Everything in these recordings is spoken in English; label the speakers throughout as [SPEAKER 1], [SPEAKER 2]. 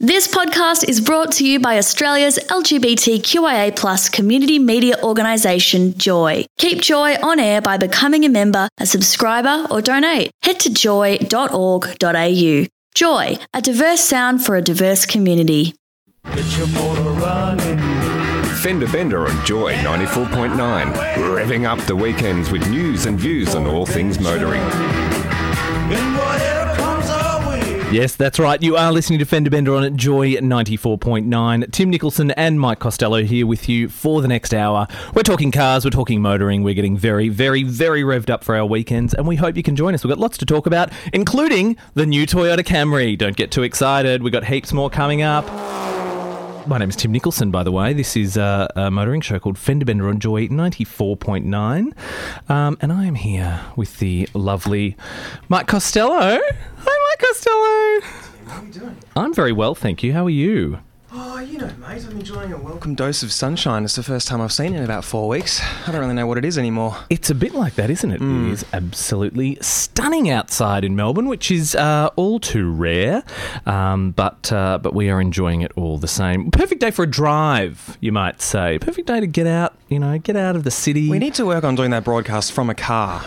[SPEAKER 1] This podcast is brought to you by Australia's LGBTQIA+ community media organisation, Joy. Keep Joy on air by becoming a member, a subscriber or donate. Head to joy.org.au. Joy, a diverse sound for a diverse community.
[SPEAKER 2] Get your motor running.
[SPEAKER 3] Fender Bender on Joy 94.9, revving up the weekends with news and views on all things motoring.
[SPEAKER 2] And whatever comes our way.
[SPEAKER 4] Yes, that's right. You are listening to Fender Bender on Joy 94.9. Tim Nicholson and Mike Costello here with you for the next hour. We're talking cars, we're talking motoring, we're getting very, very, very revved up for our weekends, and we hope you can join us. We've got lots to talk about, including the new Toyota Camry. Don't get too excited. We've got heaps more coming up. My name is Tim Nicholson, by the way. This is a motoring show called Fender Bender on Joy 94.9. And I am here with the lovely Mike Costello. Hi, Mike Costello.
[SPEAKER 5] How are you doing?
[SPEAKER 4] I'm very well, thank you. How are you?
[SPEAKER 5] Oh, you know, mate, I'm enjoying a welcome dose of sunshine. It's the first time I've seen it in about 4 weeks. I don't really know what it is anymore.
[SPEAKER 4] It's a bit like that, isn't it? It is absolutely stunning outside in Melbourne, which is all too rare, but we are enjoying it all the same. Perfect day for a drive, you might say. Perfect day to get out, get out of the city.
[SPEAKER 5] We need to work on doing that broadcast from a car.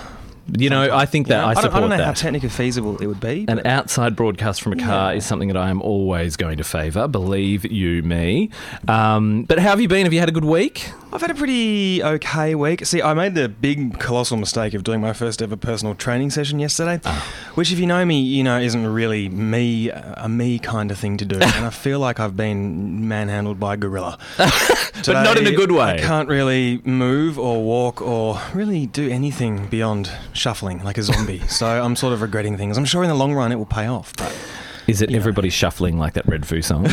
[SPEAKER 4] I think that I support that.
[SPEAKER 5] I don't know how technically feasible it would be.
[SPEAKER 4] An outside broadcast from a car is something that I am always going to favour, believe you me. But how have you been? Have you had a good week?
[SPEAKER 5] I've had a pretty okay week. See, I made the big, colossal mistake of doing my first ever personal training session yesterday, which, if you know me, isn't really a me kind of thing to do. And I feel like I've been manhandled by a gorilla.
[SPEAKER 4] But not in a good way.
[SPEAKER 5] I can't really move or walk or really do anything beyond shuffling like a zombie. So I'm sort of regretting things. I'm sure in the long run it will pay off. But
[SPEAKER 4] is it everybody shuffling like that Red Foo song?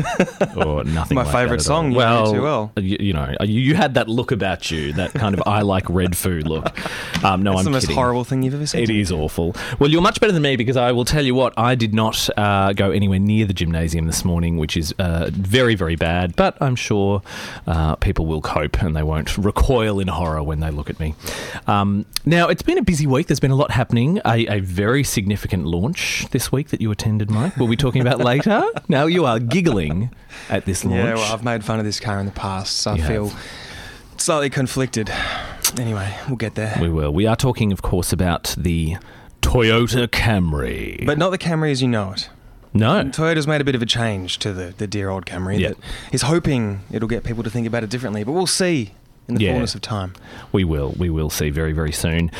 [SPEAKER 4] Or nothing
[SPEAKER 5] my
[SPEAKER 4] like
[SPEAKER 5] favourite
[SPEAKER 4] that
[SPEAKER 5] song,
[SPEAKER 4] well,
[SPEAKER 5] too well.
[SPEAKER 4] You had that look about you, that kind of I like Red Foo look. No,
[SPEAKER 5] it's
[SPEAKER 4] I'm
[SPEAKER 5] the most
[SPEAKER 4] kidding.
[SPEAKER 5] horrible thing you've ever seen.
[SPEAKER 4] It is awful. Well, you're much better than me because I will tell you what, I did not go anywhere near the gymnasium this morning, which is very, very bad, but I'm sure people will cope and they won't recoil in horror when they look at me. Now, it's been a busy week. There's been a lot happening. A very significant launch this week that you attended, Mike. We'll be talking about later. Now, you are giggling at this launch.
[SPEAKER 5] Yeah, well, I've made fun of this car in the past, so I feel slightly conflicted. Anyway, we'll get there.
[SPEAKER 4] We will. We are talking, of course, about the Toyota Camry.
[SPEAKER 5] But not the Camry as you know it.
[SPEAKER 4] No.
[SPEAKER 5] Toyota's made a bit of a change to the dear old Camry that is hoping it'll get people to think about it differently, but we'll see in the fullness of time.
[SPEAKER 4] We will see very, very soon.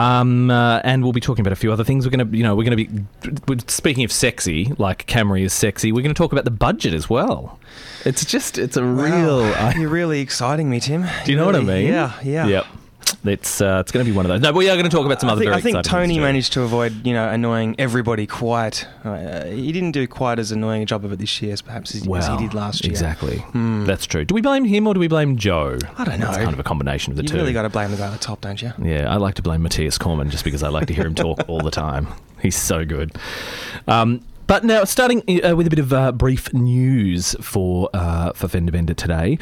[SPEAKER 4] And we'll be talking about a few other things. We're going to be speaking of sexy, like Camry is sexy. We're going to talk about the budget as well. It's a real.
[SPEAKER 5] You're really exciting me, Tim.
[SPEAKER 4] Do you know what I mean?
[SPEAKER 5] Yeah.
[SPEAKER 4] Yep. It's going to be one of those. No, we are going to talk about some other very exciting things.
[SPEAKER 5] I think Tony managed to avoid, annoying everybody quite. He didn't do quite as annoying a job of it this year as perhaps as he did last year.
[SPEAKER 4] Exactly. That's true. Do we blame him or do we blame Joe?
[SPEAKER 5] I don't know.
[SPEAKER 4] It's kind of a combination of the two.
[SPEAKER 5] You really got to blame the guy at the top, don't you?
[SPEAKER 4] Yeah, I like to blame Matthias Cormann just because I like to hear him talk all the time. He's so good. But now, starting with a bit of brief news for Fender Bender today.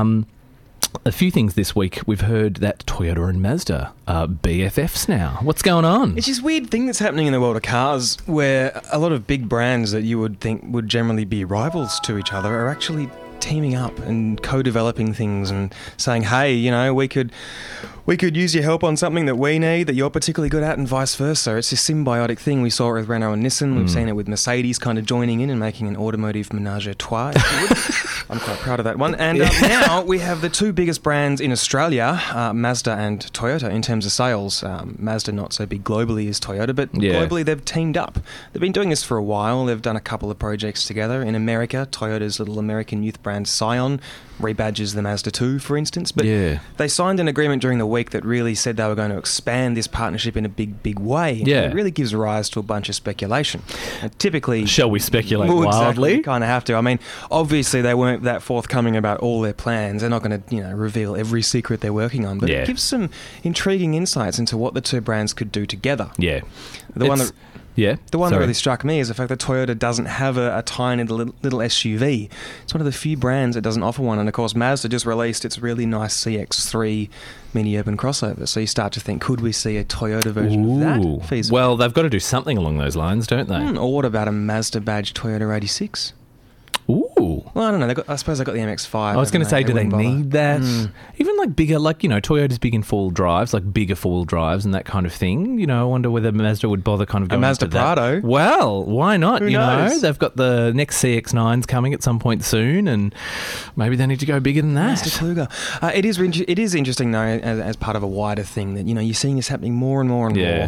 [SPEAKER 4] A few things this week. We've heard that Toyota and Mazda are BFFs now. What's going on?
[SPEAKER 5] It's this weird thing that's happening in the world of cars where a lot of big brands that you would think would generally be rivals to each other are actually teaming up and co-developing things and saying, hey, we could use your help on something that we need that you're particularly good at and vice versa. It's this symbiotic thing. We saw it with Renault and Nissan. We've seen it with Mercedes kind of joining in and making an automotive menage a trois, if you would. I'm quite proud of that one. And now we have the two biggest brands in Australia, Mazda and Toyota, in terms of sales. Mazda not so big globally as Toyota, but globally they've teamed up. They've been doing this for a while. They've done a couple of projects together. In America, Toyota's little American youth brand Scion rebadges the Mazda 2, for instance. But they signed an agreement during the week that really said they were going to expand this partnership in a big, big way.
[SPEAKER 4] Yeah.
[SPEAKER 5] And it really gives rise to a bunch of speculation. And typically...
[SPEAKER 4] Shall we speculate wildly?
[SPEAKER 5] Exactly, kind of have to. I mean, obviously they weren't that forthcoming about all their plans. They're not going to, reveal every secret they're working on. But it gives some intriguing insights into what the two brands could do together.
[SPEAKER 4] Yeah.
[SPEAKER 5] The one that really struck me is the fact that Toyota doesn't have a tiny little SUV. It's one of the few brands that doesn't offer one. And, of course, Mazda just released its really nice CX-3 mini-urban crossover. So you start to think, could we see a Toyota version of that feasible?
[SPEAKER 4] Well, they've got to do something along those lines, don't they?
[SPEAKER 5] Or what about a Mazda badge Toyota 86?
[SPEAKER 4] Ooh.
[SPEAKER 5] Well, I don't know. I suppose they got the MX-5.
[SPEAKER 4] I was going to say, do they need that? Even like bigger, like, you know, Toyota's big in four-wheel drives, like bigger four-wheel drives and that kind of thing. You know, I wonder whether Mazda would bother kind of going
[SPEAKER 5] Mazda
[SPEAKER 4] to that.
[SPEAKER 5] Prado?
[SPEAKER 4] Well, why not?
[SPEAKER 5] Who
[SPEAKER 4] you know,
[SPEAKER 5] knows?
[SPEAKER 4] they've got the next CX-9s coming at some point soon, and maybe they need to go bigger than that.
[SPEAKER 5] Mazda Kluger. It is interesting, though, as part of a wider thing that, you know, you're seeing this happening more and more and
[SPEAKER 4] Yeah.
[SPEAKER 5] more.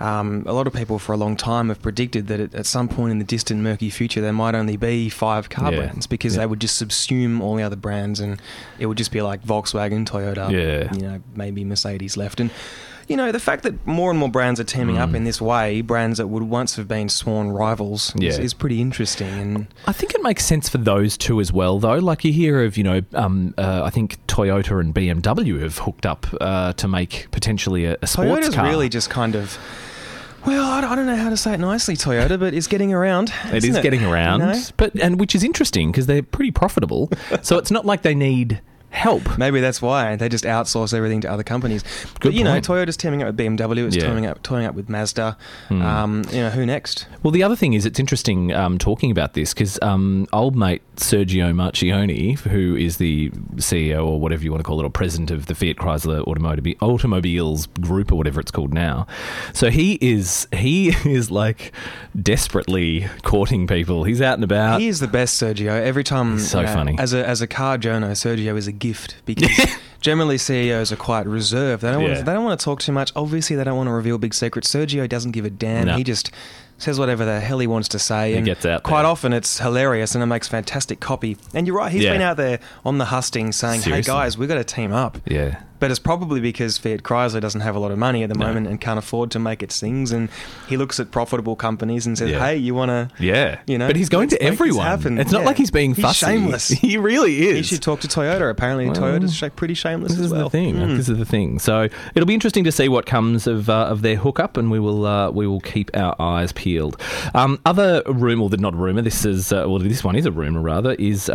[SPEAKER 5] A lot of people for a long time have predicted that at some point in the distant murky future there might only be 5 car
[SPEAKER 4] Yeah.
[SPEAKER 5] brands because they would just subsume all the other brands and it would just be like Volkswagen, Toyota, you know, maybe Mercedes left. And, you know, the fact that more and more brands are teaming up in this way, brands that would once have been sworn rivals, is pretty interesting. And
[SPEAKER 4] I think it makes sense for those two as well, though. Like you hear of, you know, I think Toyota and BMW have hooked up to make potentially a sports
[SPEAKER 5] Toyota's
[SPEAKER 4] car.
[SPEAKER 5] really just kind of... Well, I don't know how to say it nicely, Toyota, but it's getting around.
[SPEAKER 4] It is getting around,
[SPEAKER 5] You know?
[SPEAKER 4] but which is interesting because they're pretty profitable. So it's not like they need help.
[SPEAKER 5] Maybe that's why they just outsource everything to other companies. But you know,
[SPEAKER 4] point.
[SPEAKER 5] Toyota's teaming up with BMW. It's teaming up with Mazda. You know, who next?
[SPEAKER 4] Well, the other thing is it's interesting talking about this because old mate Sergio Marchionne, who is the CEO or whatever you want to call it, or president of the Fiat Chrysler Automobiles Group or whatever it's called now. So he is like desperately courting people. He's out and about.
[SPEAKER 5] He is the best, Sergio. Every time,
[SPEAKER 4] He's so funny.
[SPEAKER 5] As a car journo, Sergio is a gift because generally CEOs are quite reserved. They don't want to talk too much. Obviously, they don't want to reveal big secrets. Sergio doesn't give a damn.
[SPEAKER 4] No.
[SPEAKER 5] He just says whatever the hell he wants to say. And
[SPEAKER 4] gets out
[SPEAKER 5] quite
[SPEAKER 4] there.
[SPEAKER 5] often it's hilarious and it makes fantastic copy. And you're right, he's been out there on the hustings saying,
[SPEAKER 4] Seriously.
[SPEAKER 5] hey guys, we've got to team up.
[SPEAKER 4] Yeah.
[SPEAKER 5] But it's probably because Fiat Chrysler doesn't have a lot of money at the moment and can't afford to make its things. And he looks at profitable companies and says, hey, you want to...
[SPEAKER 4] Yeah.
[SPEAKER 5] You know,
[SPEAKER 4] but he's going to
[SPEAKER 5] let's make this
[SPEAKER 4] everyone.
[SPEAKER 5] happen.
[SPEAKER 4] It's not like he's being fussy.
[SPEAKER 5] Shameless.
[SPEAKER 4] He really is.
[SPEAKER 5] He should talk to Toyota. Apparently, Toyota's pretty shameless
[SPEAKER 4] This
[SPEAKER 5] as
[SPEAKER 4] is
[SPEAKER 5] well.
[SPEAKER 4] the thing. This is the thing. So it'll be interesting to see what comes of their hookup, and we will keep our eyes peeled. Other rumor, not rumor. This is this one is a rumor rather. Is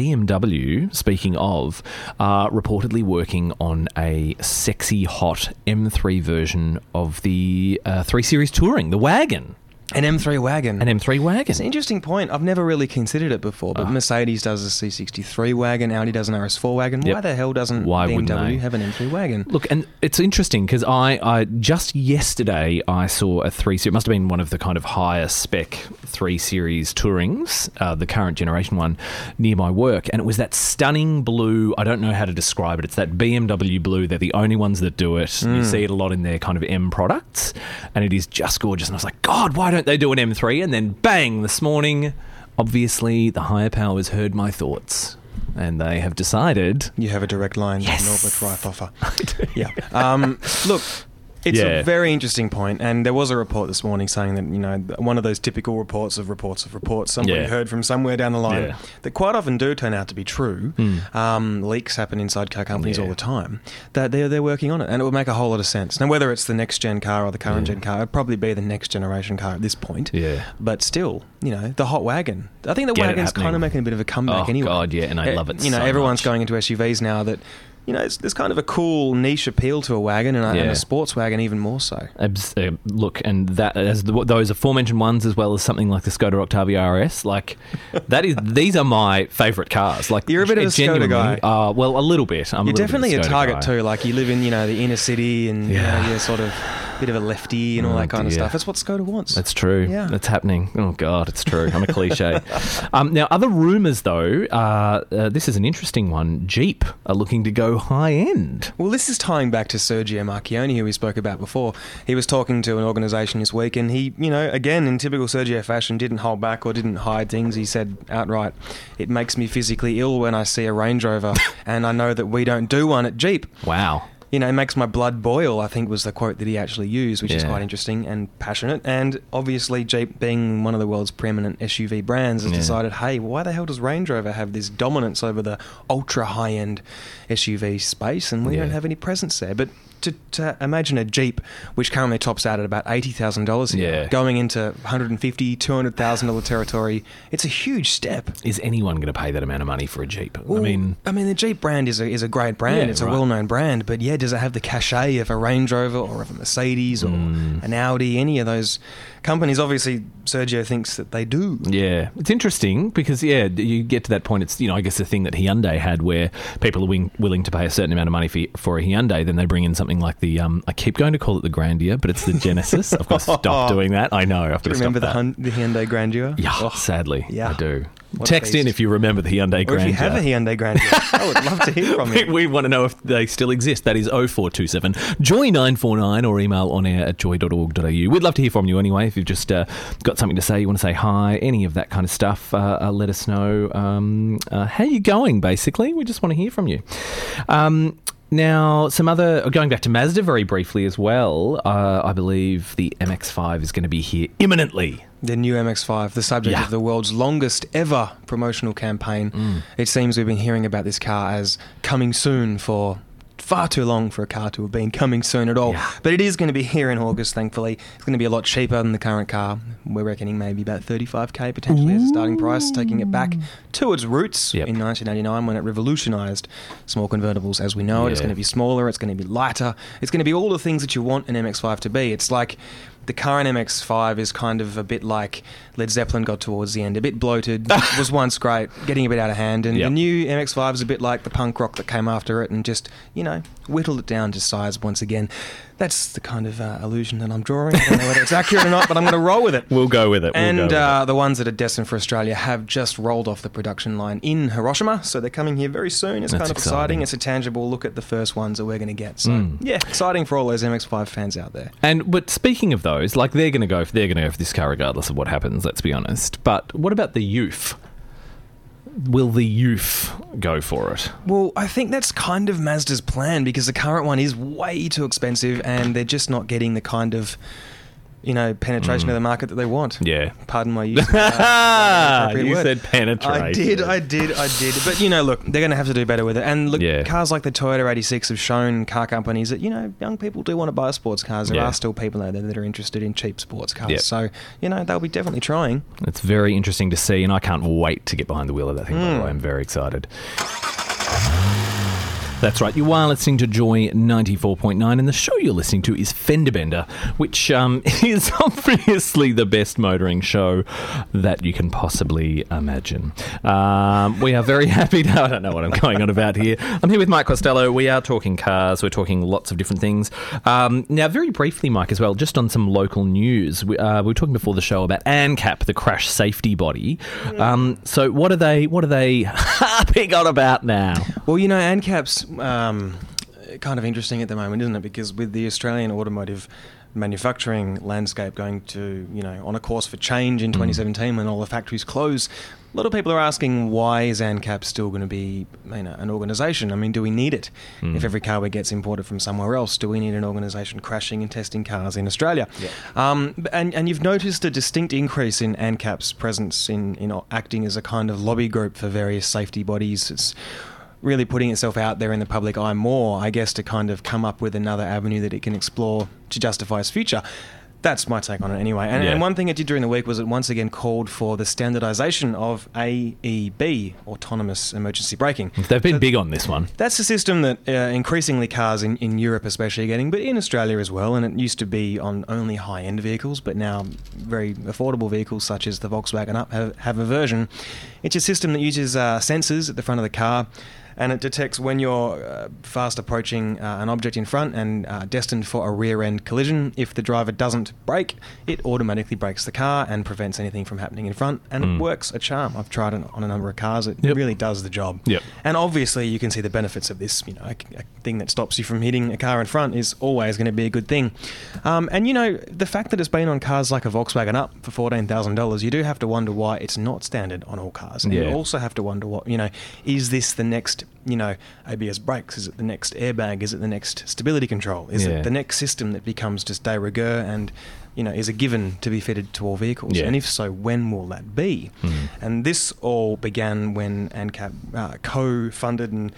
[SPEAKER 4] BMW? Speaking of, reportedly working on a sexy hot M3 version of the 3 Series Touring, the wagon.
[SPEAKER 5] An M3 wagon.
[SPEAKER 4] An M3 wagon.
[SPEAKER 5] It's an interesting point. I've never really considered it before, but Mercedes does a C63 wagon, Audi does an RS4 wagon.
[SPEAKER 4] Yep.
[SPEAKER 5] Why the hell doesn't
[SPEAKER 4] Why wouldn't they?
[SPEAKER 5] BMW have an M3 wagon?
[SPEAKER 4] Look, and it's interesting because I just yesterday I saw a 3 Series. It must have been one of the kind of higher spec 3 Series Tourings, the current generation one, near my work, and it was that stunning blue. I don't know how to describe it. It's that BMW blue. They're the only ones that do it. You see it a lot in their kind of M products, and it is just gorgeous. And I was like, God, why don't they do an M3? And then bang, this morning, obviously the higher powers heard my thoughts and they have decided...
[SPEAKER 5] You have a direct line to Norbert Reifhofer. Yeah. Look, it's
[SPEAKER 4] Yeah.
[SPEAKER 5] a very interesting point, and there was a report this morning saying that, you know, one of those typical reports. Somebody
[SPEAKER 4] Yeah.
[SPEAKER 5] heard from somewhere down the line
[SPEAKER 4] Yeah.
[SPEAKER 5] that quite often do turn out to be true. Leaks happen inside car companies all the time. That they're working on it, and it would make a whole lot of sense. Now, whether it's the next gen car or the current gen car, it'd probably be the next generation car at this point.
[SPEAKER 4] Yeah.
[SPEAKER 5] But still, you know, the hot wagon. I think the
[SPEAKER 4] Get it
[SPEAKER 5] wagon's
[SPEAKER 4] happening.
[SPEAKER 5] kind of making a bit of a comeback
[SPEAKER 4] Oh,
[SPEAKER 5] anyway.
[SPEAKER 4] God, yeah, and I love it
[SPEAKER 5] You know,
[SPEAKER 4] so
[SPEAKER 5] everyone's
[SPEAKER 4] much.
[SPEAKER 5] going into SUVs now that, you know, there's kind of a cool niche appeal to a wagon and a sports wagon even more so.
[SPEAKER 4] Look, and that as those aforementioned ones, as well as something like the Skoda Octavia RS, like that is. These are my favourite cars. Like
[SPEAKER 5] You're a bit of a Skoda
[SPEAKER 4] genuinely,
[SPEAKER 5] guy.
[SPEAKER 4] Well, a little bit.
[SPEAKER 5] You're definitely a target too. Like you live in, you know, the inner city and you know, you're sort of a bit of a lefty and all that kind of stuff. That's what Skoda wants.
[SPEAKER 4] That's true.
[SPEAKER 5] Yeah.
[SPEAKER 4] That's happening. Oh, God, it's true. I'm a cliche. Now, other rumours, though, this is an interesting one. Jeep are looking to go high-end.
[SPEAKER 5] Well, this is tying back to Sergio Marchionne, who we spoke about before. He was talking to an organisation this week, and he, you know, again, in typical Sergio fashion, didn't hold back or didn't hide things. He said outright, it makes me physically ill when I see a Range Rover, and I know that we don't do one at Jeep.
[SPEAKER 4] Wow.
[SPEAKER 5] You know, it makes my blood boil, I think was the quote that he actually used, which is quite interesting and passionate. And obviously, Jeep, being one of the world's preeminent SUV brands, has decided, hey, why the hell does Range Rover have this dominance over the ultra high-end SUV space? And we don't have any presence there. But to imagine a Jeep, which currently tops out at about $80,000
[SPEAKER 4] Yeah.
[SPEAKER 5] going into $150,000, $200,000 territory, it's a huge step.
[SPEAKER 4] Is anyone going to pay that amount of money for a Jeep?
[SPEAKER 5] Well, the Jeep brand is a great brand.
[SPEAKER 4] Yeah,
[SPEAKER 5] It's a
[SPEAKER 4] right.
[SPEAKER 5] well-known brand, but yeah, does it have the cachet of a Range Rover or of a Mercedes or an Audi? Any of those companies? Obviously, Sergio thinks that they do.
[SPEAKER 4] Yeah, it's interesting because, you get to that point. It's, I guess the thing that Hyundai had where people are willing to pay a certain amount of money for a Hyundai, then they bring in something like the, I keep going to call it the Grandeur, but it's the Genesis. I've got to stop doing that. I know. I've got to
[SPEAKER 5] Remember
[SPEAKER 4] stop that.
[SPEAKER 5] the Hyundai Grandeur?
[SPEAKER 4] Yeah,
[SPEAKER 5] Oh,
[SPEAKER 4] sadly,
[SPEAKER 5] yeah.
[SPEAKER 4] I do.
[SPEAKER 5] What a
[SPEAKER 4] Text in
[SPEAKER 5] beast.
[SPEAKER 4] if you remember the Hyundai
[SPEAKER 5] Or
[SPEAKER 4] Grandeur.
[SPEAKER 5] if you have a Hyundai Grandeur, I would love to hear from you.
[SPEAKER 4] We want to know if they still exist. That is 0427 Joy 949 or email onair@joy.org.au. We'd love to hear from you anyway. If you've just got something to say, you want to say hi, any of that kind of stuff, let us know how you going, basically. We just want to hear from you. Now, going back to Mazda very briefly as well, I believe the MX-5 is going to be here imminently.
[SPEAKER 5] The new MX-5, the subject
[SPEAKER 4] Yeah.
[SPEAKER 5] of the world's longest ever promotional campaign. It seems we've been hearing about this car as coming soon for far too long for a car to have been coming soon at all.
[SPEAKER 4] Yeah.
[SPEAKER 5] But it is going to be here in August, thankfully. It's going to be a lot cheaper than the current car. We're reckoning maybe about $35,000 potentially as a starting price, taking it back to its roots
[SPEAKER 4] Yep.
[SPEAKER 5] in 1989 when it revolutionised small convertibles as we know it. It's
[SPEAKER 4] Yeah.
[SPEAKER 5] going to be smaller, it's going to be lighter, it's going to be all the things that you want an MX-5 to be. It's like the current MX-5 is kind of a bit like Led Zeppelin got towards the end, a bit bloated, was once great, getting a bit out of hand, and
[SPEAKER 4] Yep.
[SPEAKER 5] the new MX-5 is a bit like the punk rock that came after it and just, whittled it down to size once again. That's the kind of illusion that I'm drawing. I don't know whether it's accurate or not, but I'm going to roll with it.
[SPEAKER 4] We'll go with it.
[SPEAKER 5] And the ones that are destined for Australia have just rolled off the production line in Hiroshima, so they're coming here very soon. It's
[SPEAKER 4] That's
[SPEAKER 5] kind of
[SPEAKER 4] exciting.
[SPEAKER 5] exciting. It's a tangible look at the first ones that we're going to get. So, exciting for all those MX-5 fans out there.
[SPEAKER 4] But speaking of those, like they're going to go for this car regardless of what happens. Let's be honest. But what about the youth? Will the youth go for it?
[SPEAKER 5] Well, I think that's kind of Mazda's plan because the current one is way too expensive and they're just not getting the kind of, penetration of the market that they want.
[SPEAKER 4] Yeah.
[SPEAKER 5] Pardon my use of appropriate
[SPEAKER 4] You
[SPEAKER 5] word.
[SPEAKER 4] said penetration.
[SPEAKER 5] I did. But, look, they're going to have to do better with it. And look,
[SPEAKER 4] Yeah.
[SPEAKER 5] cars like the Toyota 86 have shown car companies that, young people do want to buy sports cars. There
[SPEAKER 4] Yeah.
[SPEAKER 5] are still people out there that are interested in cheap sports cars.
[SPEAKER 4] Yep.
[SPEAKER 5] So, they'll be definitely trying.
[SPEAKER 4] It's very interesting to see, and I can't wait to get behind the wheel of that thing. By the way, I'm very excited. That's right. You are listening to Joy 94.9, and the show you're listening to is Fender Bender, which is obviously the best motoring show that you can possibly imagine. We are very happy to... I don't know what I'm going on about here. I'm here with Mike Costello. We are talking cars. We're talking lots of different things. Now, very briefly, Mike, as well, just on some local news. We were talking before the show about ANCAP, the crash safety body. So what are they harping on about now?
[SPEAKER 5] Well, ANCAP's kind of interesting at the moment, isn't it? Because with the Australian automotive manufacturing landscape going to, on a course for change in 2017 when all the factories close, a lot of people are asking, why is ANCAP still going to be an organisation? I mean, do we need it? If every car we get's imported from somewhere else, do we need an organisation crashing and testing cars in Australia? Yeah. And you've noticed a distinct increase in ANCAP's presence in acting as a kind of lobby group for various safety bodies. It's really putting itself out there in the public eye more, I guess, to kind of come up with another avenue that it can explore to justify its future. That's my take on it anyway. And one thing it did during the week was it once again called for the standardisation of AEB, autonomous emergency braking.
[SPEAKER 4] They've been big on this one.
[SPEAKER 5] That's a system that increasingly cars in Europe especially are getting, but in Australia as well. And it used to be on only high-end vehicles, but now very affordable vehicles such as the Volkswagen Up have a version. It's a system that uses sensors at the front of the car, and it detects when you're fast approaching an object in front and destined for a rear-end collision. If the driver doesn't brake, it automatically brakes the car and prevents anything from happening in front, and it works a charm. I've tried it on a number of cars. It really does the job.
[SPEAKER 4] Yep.
[SPEAKER 5] And obviously you can see the benefits of this. A thing that stops you from hitting a car in front is always going to be a good thing. And the fact that it's been on cars like a Volkswagen Up for $14,000, you do have to wonder why it's not standard on all cars. And you also have to wonder what, is this the next ABS brakes? Is it the next airbag? Is it the next stability control? Is it the next system that becomes just de rigueur and is a given to be fitted to all vehicles? And if so, when will that be? And this all began when ANCAP co-funded and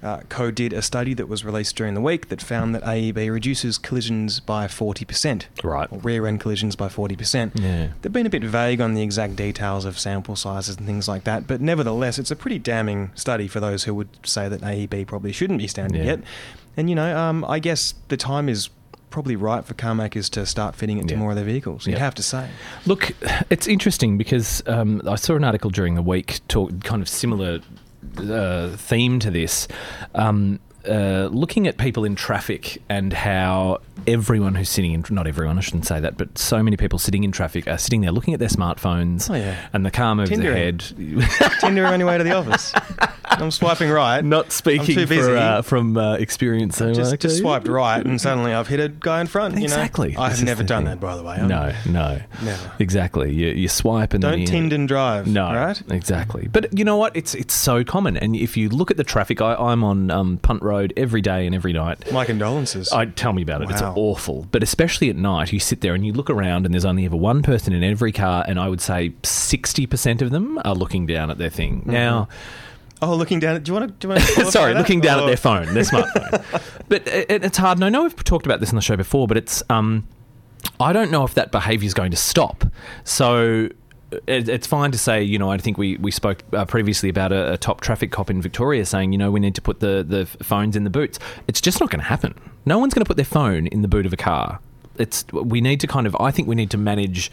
[SPEAKER 5] Co did a study that was released during the week that found that AEB reduces collisions by 40%.
[SPEAKER 4] Right.
[SPEAKER 5] Or rear-end collisions by 40%.
[SPEAKER 4] Yeah.
[SPEAKER 5] They've been a bit vague on the exact details of sample sizes and things like that, but nevertheless, it's a pretty damning study for those who would say that AEB probably shouldn't be standard
[SPEAKER 4] Yeah.
[SPEAKER 5] yet. And, I guess the time is probably right for car makers to start fitting it to
[SPEAKER 4] Yeah.
[SPEAKER 5] more of their vehicles. You'd
[SPEAKER 4] Yeah.
[SPEAKER 5] have to say.
[SPEAKER 4] Look, it's interesting because I saw an article during the week kind of similar theme to this. Looking at people in traffic and how everyone who's sitting in, not everyone, I shouldn't say that, but so many people sitting in traffic are sitting there looking at their smartphones.
[SPEAKER 5] Oh, yeah.
[SPEAKER 4] And the car moves
[SPEAKER 5] Tindering.
[SPEAKER 4] ahead.
[SPEAKER 5] Tinder on your way to the office. I'm swiping right.
[SPEAKER 4] Not
[SPEAKER 5] I'm
[SPEAKER 4] speaking
[SPEAKER 5] too busy.
[SPEAKER 4] from experience. So
[SPEAKER 5] Just swiped right, and suddenly I've hit a guy in front.
[SPEAKER 4] Exactly.
[SPEAKER 5] You know? I
[SPEAKER 4] This
[SPEAKER 5] have
[SPEAKER 4] is
[SPEAKER 5] never
[SPEAKER 4] the
[SPEAKER 5] done
[SPEAKER 4] thing.
[SPEAKER 5] that, by the way.
[SPEAKER 4] No.
[SPEAKER 5] Never.
[SPEAKER 4] Exactly. You swipe and
[SPEAKER 5] Don't
[SPEAKER 4] then
[SPEAKER 5] Tind and drive.
[SPEAKER 4] No,
[SPEAKER 5] right?
[SPEAKER 4] Exactly. But you know what? It's so common. And if you look at the traffic, I'm on Punt Road every day and every night.
[SPEAKER 5] My condolences.
[SPEAKER 4] Tell me about it. It's
[SPEAKER 5] Wow.
[SPEAKER 4] awful. But especially at night, you sit there and you look around and there's only ever one person in every car, and I would say 60% of them are looking down at their thing.
[SPEAKER 5] Mm-hmm.
[SPEAKER 4] Now...
[SPEAKER 5] Oh, looking down. Do you want to?
[SPEAKER 4] Sorry, looking down at their phone, their smartphone. But it's hard. And I know we've talked about this on the show before, but it's I don't know if that behaviour is going to stop. So it's fine to say, I think we spoke previously about a top traffic cop in Victoria saying, we need to put the phones in the boots. It's just not going to happen. No one's going to put their phone in the boot of a car. We need to I think we need to manage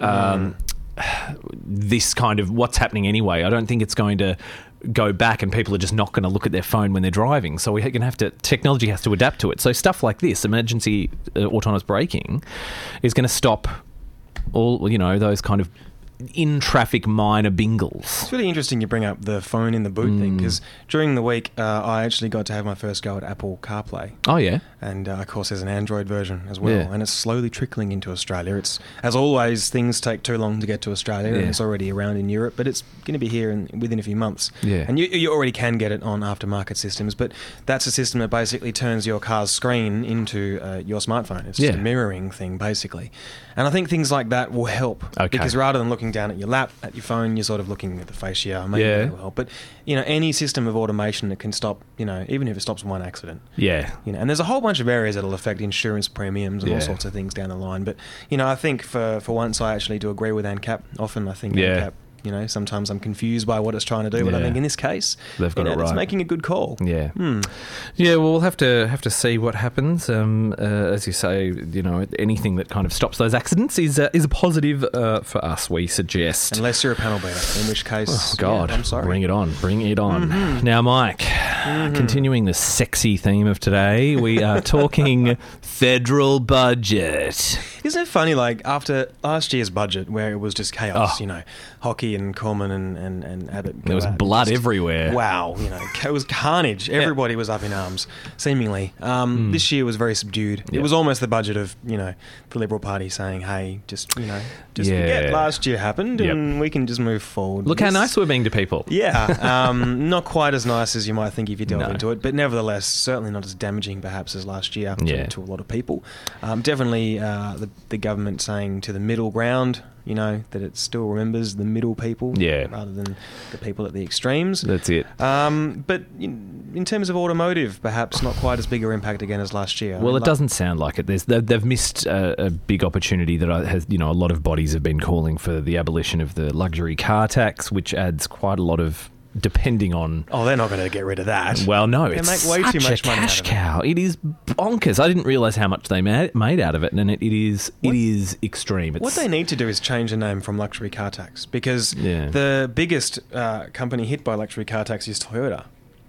[SPEAKER 4] this kind of what's happening anyway. I don't think it's going to go back and people are just not going to look at their phone when they're driving. So we're going to have to, technology has to adapt to it. So stuff like this, emergency autonomous braking, is going to stop all, those kind of in-traffic minor bingles.
[SPEAKER 5] It's really interesting you bring up the phone in the boot thing, because during the week I actually got to have my first go at Apple CarPlay.
[SPEAKER 4] Oh, yeah?
[SPEAKER 5] And, of course, there's an Android version as well.
[SPEAKER 4] Yeah.
[SPEAKER 5] And it's slowly trickling into Australia. It's, as always, things take too long to get to Australia, and
[SPEAKER 4] Yeah.
[SPEAKER 5] it's already around in Europe, but it's going to be here within a few months.
[SPEAKER 4] Yeah.
[SPEAKER 5] And you already can get it on aftermarket systems, but that's a system that basically turns your car's screen into your smartphone. It's just
[SPEAKER 4] Yeah.
[SPEAKER 5] a mirroring thing, basically. And I think things like that will help.
[SPEAKER 4] Okay.
[SPEAKER 5] Because rather than looking down at your lap, at your phone, you're sort of looking at the fascia. Maybe
[SPEAKER 4] Yeah.
[SPEAKER 5] that will help. But, any system of automation that can stop, even if it stops one accident.
[SPEAKER 4] Yeah.
[SPEAKER 5] And there's a whole bunch of areas that'll affect insurance premiums and all
[SPEAKER 4] Yeah.
[SPEAKER 5] sorts of things down the line. But, I think for once I actually do agree with ANCAP. Often I think
[SPEAKER 4] Yeah.
[SPEAKER 5] ANCAP, sometimes I'm confused by what it's trying to do, but I
[SPEAKER 4] Yeah.
[SPEAKER 5] think in this case,
[SPEAKER 4] They've got it
[SPEAKER 5] it's
[SPEAKER 4] right.
[SPEAKER 5] making a good call.
[SPEAKER 4] Yeah. Yeah, well, we'll have to see what happens. As you say, anything that kind of stops those accidents is a positive for us, we suggest.
[SPEAKER 5] Unless you're a panel beater, in which case,
[SPEAKER 4] Oh, God.
[SPEAKER 5] yeah, I'm sorry.
[SPEAKER 4] Bring it on. Bring it on. Now, Mike, continuing the sexy theme of today, we are talking federal budget.
[SPEAKER 5] Isn't it funny, after last year's budget, where it was just chaos, Hockey and Coleman and Abbott.
[SPEAKER 4] There was
[SPEAKER 5] go out,
[SPEAKER 4] blood
[SPEAKER 5] just-
[SPEAKER 4] everywhere.
[SPEAKER 5] Wow, it was carnage. Everybody was up in arms, seemingly. This year was very subdued.
[SPEAKER 4] Yeah.
[SPEAKER 5] It was almost the budget of, the Liberal Party saying, hey, just
[SPEAKER 4] Yeah.
[SPEAKER 5] forget last year happened
[SPEAKER 4] Yep.
[SPEAKER 5] and we can just move forward.
[SPEAKER 4] Look how
[SPEAKER 5] This-
[SPEAKER 4] nice we're being to people.
[SPEAKER 5] Yeah, not quite as nice as you might think if you delve
[SPEAKER 4] No.
[SPEAKER 5] into it, but nevertheless, certainly not as damaging perhaps as last year
[SPEAKER 4] Yeah.
[SPEAKER 5] to a lot of people. Definitely the government saying to the middle ground, that it still remembers the middle people
[SPEAKER 4] Yeah.
[SPEAKER 5] rather than the people at the extremes.
[SPEAKER 4] That's it.
[SPEAKER 5] But in terms of automotive, perhaps not quite as big an impact again as last year.
[SPEAKER 4] Well, it doesn't sound like it. They've missed a big opportunity that has, a lot of bodies have been calling for the abolition of the luxury car tax, which adds quite a lot of, depending on.
[SPEAKER 5] Oh, they're not going to get rid of that.
[SPEAKER 4] Well, no,
[SPEAKER 5] They
[SPEAKER 4] it's
[SPEAKER 5] make way too
[SPEAKER 4] such
[SPEAKER 5] much
[SPEAKER 4] a
[SPEAKER 5] money out
[SPEAKER 4] cash
[SPEAKER 5] of it.
[SPEAKER 4] cow. It is bonkers. I didn't realise how much they made out of it, and it is extreme.
[SPEAKER 5] What they need to do is change the name from luxury car tax, because
[SPEAKER 4] Yeah.
[SPEAKER 5] the biggest company hit by luxury car tax is Toyota.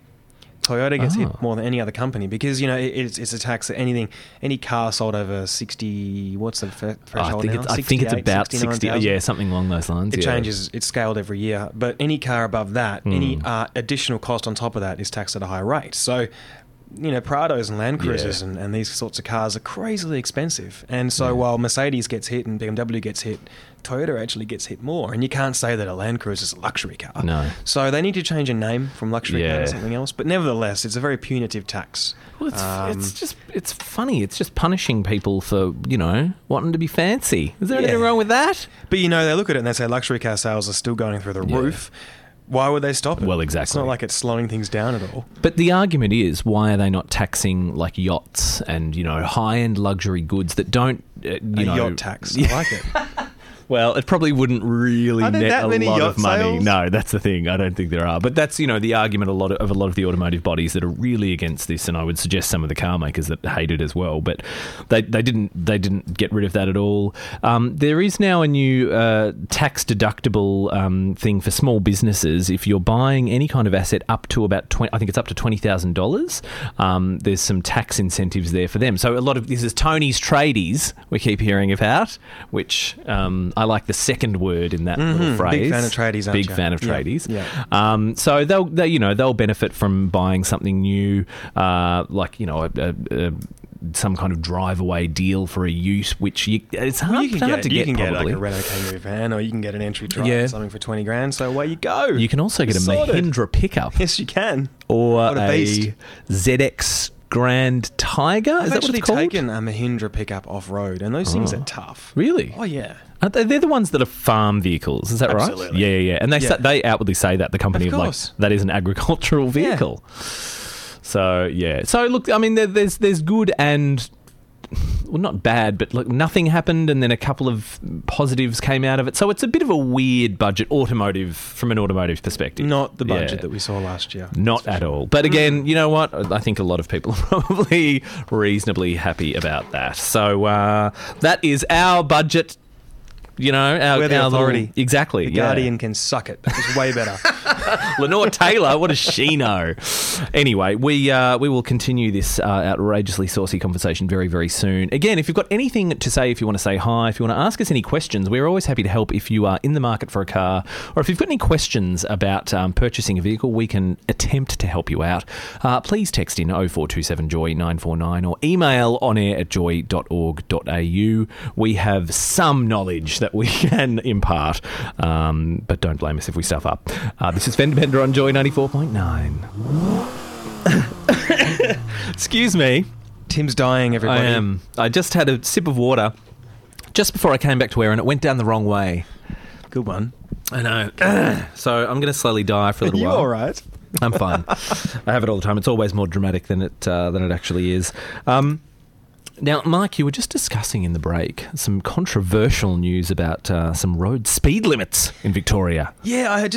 [SPEAKER 5] Toyota gets
[SPEAKER 4] Oh.
[SPEAKER 5] hit more than any other company because it's a tax that any car sold over 60. What's the threshold now?
[SPEAKER 4] I think it's about 60.
[SPEAKER 5] 69,000?
[SPEAKER 4] Yeah, something along those lines.
[SPEAKER 5] It
[SPEAKER 4] yeah.
[SPEAKER 5] changes. It's scaled every year, but any car above that, any additional cost on top of that is taxed at a high rate. So, Prados and Land Cruisers
[SPEAKER 4] Yeah.
[SPEAKER 5] and these sorts of cars are crazily expensive. And so while Mercedes gets hit and BMW gets hit, Toyota actually gets hit more. And you can't say that a Land Cruiser is a luxury car.
[SPEAKER 4] No.
[SPEAKER 5] So they need to change a name from luxury car
[SPEAKER 4] Yeah.
[SPEAKER 5] to something else. But nevertheless, it's a very punitive tax.
[SPEAKER 4] Well, it's funny. It's just punishing people for, wanting to be fancy. Is there anything
[SPEAKER 5] Yeah.
[SPEAKER 4] wrong with that?
[SPEAKER 5] But they look at it and they say luxury car sales are still going through the
[SPEAKER 4] Yeah.
[SPEAKER 5] roof. Why would they stop it?
[SPEAKER 4] Well, exactly.
[SPEAKER 5] It's not like it's slowing things down at all.
[SPEAKER 4] But the argument is, why are they not taxing like yachts and, high-end luxury goods that don't,
[SPEAKER 5] Yacht tax. I like it.
[SPEAKER 4] Well, it probably wouldn't really
[SPEAKER 5] Are there
[SPEAKER 4] net
[SPEAKER 5] that
[SPEAKER 4] a
[SPEAKER 5] many
[SPEAKER 4] lot
[SPEAKER 5] yacht
[SPEAKER 4] of money.
[SPEAKER 5] sales?
[SPEAKER 4] No, that's the thing. I don't think there are. But that's, the argument of a lot of the automotive bodies that are really against this, and I would suggest some of the car makers that hate it as well. But they didn't get rid of that at all. There is now a new tax deductible thing for small businesses. If you're buying any kind of asset up to about I think it's up to $20,000. There's some tax incentives there for them. So a lot of this is Tony's Tradies we keep hearing about, which I like the second word in that little phrase.
[SPEAKER 5] Big fan of tradies, aren't
[SPEAKER 4] Big
[SPEAKER 5] you?
[SPEAKER 4] fan of
[SPEAKER 5] Yeah,
[SPEAKER 4] tradies.
[SPEAKER 5] yeah.
[SPEAKER 4] So they'll benefit from buying something new, some kind of drive-away deal for a use, which it's hard,
[SPEAKER 5] You
[SPEAKER 4] hard to get.
[SPEAKER 5] You can get
[SPEAKER 4] probably.
[SPEAKER 5] like a Renault Kangoo van, or you can get an entry drive
[SPEAKER 4] Yeah.
[SPEAKER 5] or something for $20,000. So away you go.
[SPEAKER 4] You can also get a
[SPEAKER 5] Sorted.
[SPEAKER 4] Mahindra pickup
[SPEAKER 5] Yes, you can.
[SPEAKER 4] or
[SPEAKER 5] What a beast.
[SPEAKER 4] ZX Grand Tiger.
[SPEAKER 5] I've
[SPEAKER 4] Is that what
[SPEAKER 5] actually
[SPEAKER 4] it's called?
[SPEAKER 5] taken a Mahindra pickup off-road, and those things are tough.
[SPEAKER 4] Really?
[SPEAKER 5] Oh, yeah.
[SPEAKER 4] They're the ones that are farm vehicles, is that
[SPEAKER 5] Absolutely.
[SPEAKER 4] right? Yeah. And they outwardly say that, the company
[SPEAKER 5] Of
[SPEAKER 4] of
[SPEAKER 5] course.
[SPEAKER 4] that is an agricultural vehicle. So, yeah. So, look, I mean, there's good and... Well, not bad, but look, nothing happened, and then a couple of positives came out of it. So it's a bit of a weird budget, from an automotive perspective.
[SPEAKER 5] Not the budget
[SPEAKER 4] Yeah.
[SPEAKER 5] that we saw last year.
[SPEAKER 4] Not at all. But again, you know what? I think a lot of people are probably reasonably happy about that. So that is our budget. We're
[SPEAKER 5] the authority.
[SPEAKER 4] Exactly.
[SPEAKER 5] The
[SPEAKER 4] yeah.
[SPEAKER 5] Guardian can suck it. It's way better.
[SPEAKER 4] Lenore Taylor, what does she know? Anyway, we will continue this outrageously saucy conversation very, very soon. Again, if you've got anything to say, if you want to say hi, if you want to ask us any questions, we're always happy to help if you are in the market for a car, or if you've got any questions about purchasing a vehicle, we can attempt to help you out. Please text in 0427 949 or email onair@joy.org.au. We have some knowledge that we can impart, but don't blame us if we stuff up. This is Fender Bender on Joy 94.9. Excuse me.
[SPEAKER 5] Tim's dying, everybody.
[SPEAKER 4] I am. I just had a sip of water just before I came back to air, and it went down the wrong way.
[SPEAKER 5] Good one.
[SPEAKER 4] I know. So I'm going to slowly die for a
[SPEAKER 5] Are
[SPEAKER 4] little
[SPEAKER 5] you
[SPEAKER 4] while.
[SPEAKER 5] all right?
[SPEAKER 4] I'm fine. I have it all the time. It's always more dramatic than it actually is. Now, Mike, you were just discussing in the break some controversial news about some road speed limits in Victoria.
[SPEAKER 5] Yeah, I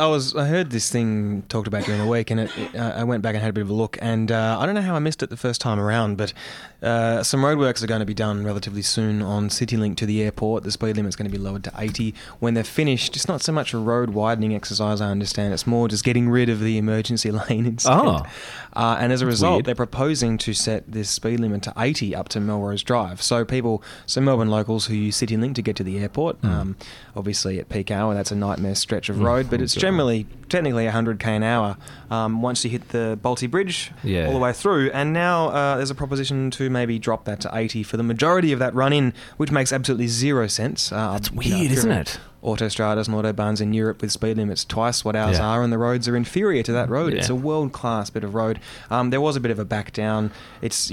[SPEAKER 5] heard this thing talked about during the week, and I went back and had a bit of a look, and I don't know how I missed it the first time around, but some roadworks are going to be done relatively soon on CityLink to the airport. The speed limit's going to be lowered to 80. When they're finished, it's not so much a road widening exercise, I understand. It's more just getting rid of the emergency lane instead.
[SPEAKER 4] Oh.
[SPEAKER 5] And as a result,
[SPEAKER 4] weird.
[SPEAKER 5] they're proposing to set this speed limit to 80 up to Melrose Drive. So Melbourne locals who use CityLink to get to the airport, obviously at peak hour, that's a nightmare stretch of road, but it's generally technically 100k an hour once you hit the Balti Bridge all the way through. And now there's a proposition to maybe drop that to 80 for the majority of that run-in, which makes absolutely zero sense.
[SPEAKER 4] That's weird, isn't it?
[SPEAKER 5] Autostradas and autobahns in Europe with speed limits twice what ours are, and the roads are inferior to that road.
[SPEAKER 4] Yeah.
[SPEAKER 5] It's a world-class bit of road. There was a bit of a back down. It's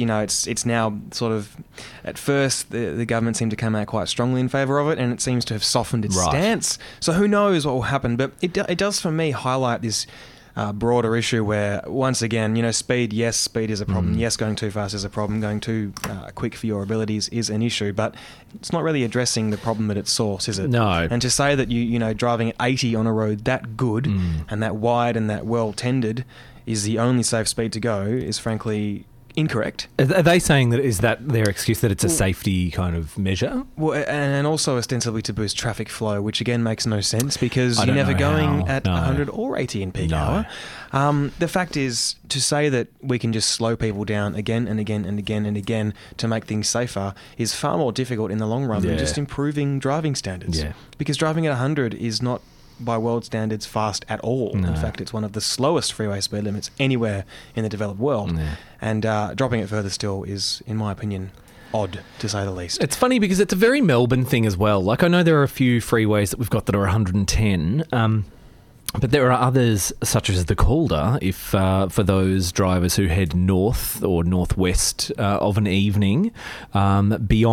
[SPEAKER 5] now sort of, at first the government seemed to come out quite strongly in favour of it, and it seems to have softened its stance. So who knows what will happen? But it does for me highlight this broader issue where, once again, speed is a problem. Yes, going too fast is a problem. Going too quick for your abilities is an issue, but it's not really addressing the problem at its source, is it?
[SPEAKER 4] No.
[SPEAKER 5] And to say that driving at 80 on a road that good and that wide and that well tended is the only safe speed to go is frankly incorrect.
[SPEAKER 4] Are they saying is that their excuse, that it's a safety kind of measure?
[SPEAKER 5] Well, and also ostensibly to boost traffic flow, which again makes no sense because
[SPEAKER 4] I
[SPEAKER 5] you're
[SPEAKER 4] don't
[SPEAKER 5] never
[SPEAKER 4] know
[SPEAKER 5] going
[SPEAKER 4] how.
[SPEAKER 5] at
[SPEAKER 4] No.
[SPEAKER 5] 100 or 80 in peak hour. The fact is, to say that we can just slow people down again and again and again and again to make things safer is far more difficult in the long run than just improving driving standards.
[SPEAKER 4] Yeah.
[SPEAKER 5] Because driving at 100 is not, by world standards, fast at all.
[SPEAKER 4] No.
[SPEAKER 5] In fact, it's one of the slowest freeway speed limits anywhere in the developed world.
[SPEAKER 4] Yeah.
[SPEAKER 5] And dropping it further still is, in my opinion, odd, to say the least.
[SPEAKER 4] It's funny because it's a very Melbourne thing as well. Like, I know there are a few freeways that we've got that are 110, but there are others, such as the Calder, if for those drivers who head north or northwest of an evening,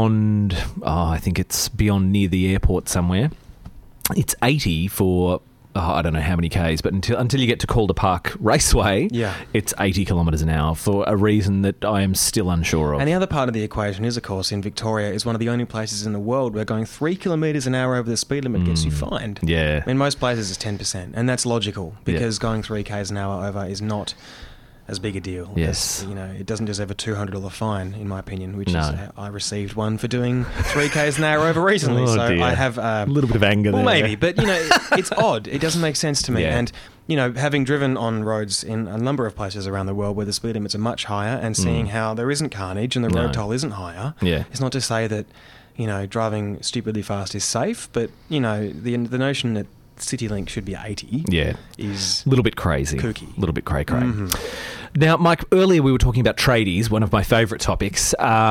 [SPEAKER 4] beyond, I think it's beyond near the airport somewhere. It's 80 for I don't know how many Ks, but until you get to Calder Park Raceway, it's 80 kilometres an hour for a reason that I am still unsure of.
[SPEAKER 5] And the other part of the equation is, of course, in Victoria is one of the only places in the world where going 3 kilometres an hour over the speed limit gets you fined.
[SPEAKER 4] Yeah.
[SPEAKER 5] In most places it's 10%, and that's logical because going 3 Ks an hour over is not as big a deal.
[SPEAKER 4] Yes.
[SPEAKER 5] As, it doesn't deserve a $200 fine, in my opinion, which is I received one for doing 3 Ks an hour over recently.
[SPEAKER 4] Oh, dear.
[SPEAKER 5] I have
[SPEAKER 4] a little bit of anger there.
[SPEAKER 5] Well, maybe, but it's odd. It doesn't make sense to me.
[SPEAKER 4] Yeah.
[SPEAKER 5] And having driven on roads in a number of places around the world where the speed limits are much higher, and seeing how there isn't carnage and the road toll isn't higher, it's not to say that driving stupidly fast is safe, but the notion that CityLink should be 80 is
[SPEAKER 4] a little bit crazy.
[SPEAKER 5] Kooky.
[SPEAKER 4] A little bit cray-cray. Now, Mike, earlier we were talking about tradies, one of my favourite topics,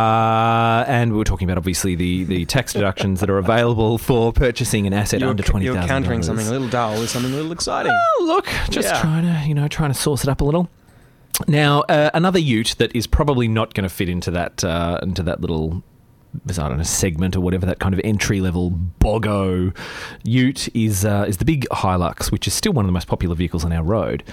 [SPEAKER 4] and we were talking about, obviously, the tax deductions that are available for purchasing an asset under $20,000.
[SPEAKER 5] You're countering something a little dull with something a little exciting.
[SPEAKER 4] Oh, look, just trying to sauce it up a little. Now, another ute that is probably not going to fit into that little, I don't know, segment or whatever, that kind of entry-level boggo ute is the big Hilux, which is still one of the most popular vehicles on our road.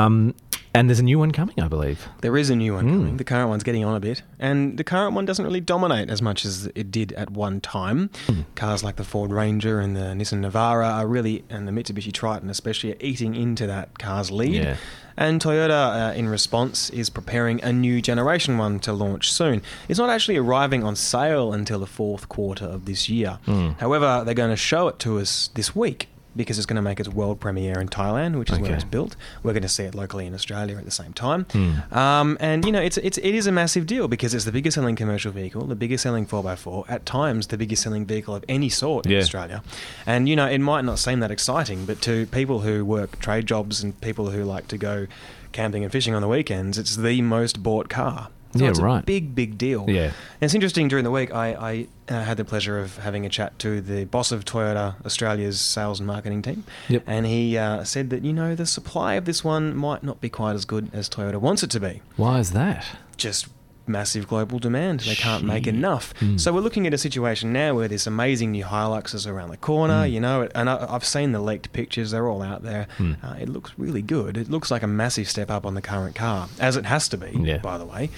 [SPEAKER 4] And there's a new one coming, I believe.
[SPEAKER 5] There is a new one coming. The current one's getting on a bit. And the current one doesn't really dominate as much as it did at one time. Cars like the Ford Ranger and the Nissan Navara are really, and the Mitsubishi Triton especially, are eating into that car's lead. Yeah. And Toyota, in response, is preparing a new generation one to launch soon. It's not actually arriving on sale until the fourth quarter of this year. However, they're going to show it to us this week, because it's going to make its world premiere in Thailand, which is where it's built. We're going to see it locally in Australia at the same time. And it is a massive deal because it's the biggest selling commercial vehicle, the biggest selling 4x4, at times the biggest selling vehicle of any sort in Australia. And it might not seem that exciting, but to people who work trade jobs and people who like to go camping and fishing on the weekends, it's the most bought car. So it's a big deal. Yeah. And it's interesting, during the week, I had the pleasure of having a chat to the boss of Toyota Australia's sales and marketing team. And he said that, the supply of this one might not be quite as good as Toyota wants it to be.
[SPEAKER 4] Why is that?
[SPEAKER 5] Just massive global demand. They can't make enough. So we're looking at a situation now where this amazing new Hilux is around the corner, and I've seen the leaked pictures. They're all out there. It looks really good. It looks like a massive step up on the current car, as it has to be, by the way.